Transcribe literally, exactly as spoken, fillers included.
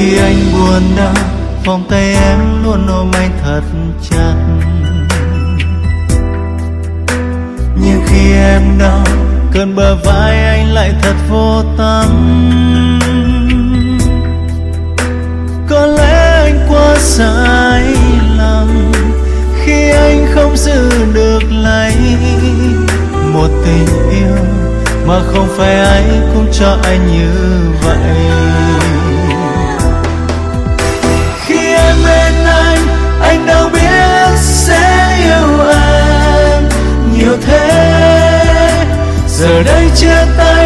Khi anh buồn đau, vòng tay em luôn ôm anh thật chặt. Nhưng khi em đau, cơn bờ vai anh lại thật vô tâm. Có lẽ anh quá sai lầm khi anh không giữ được lấy một tình yêu mà không phải ai cũng cho anh như vậy. Khi em bên anh, anh đâu biết sẽ yêu em nhiều thế. Giờ đây chia tay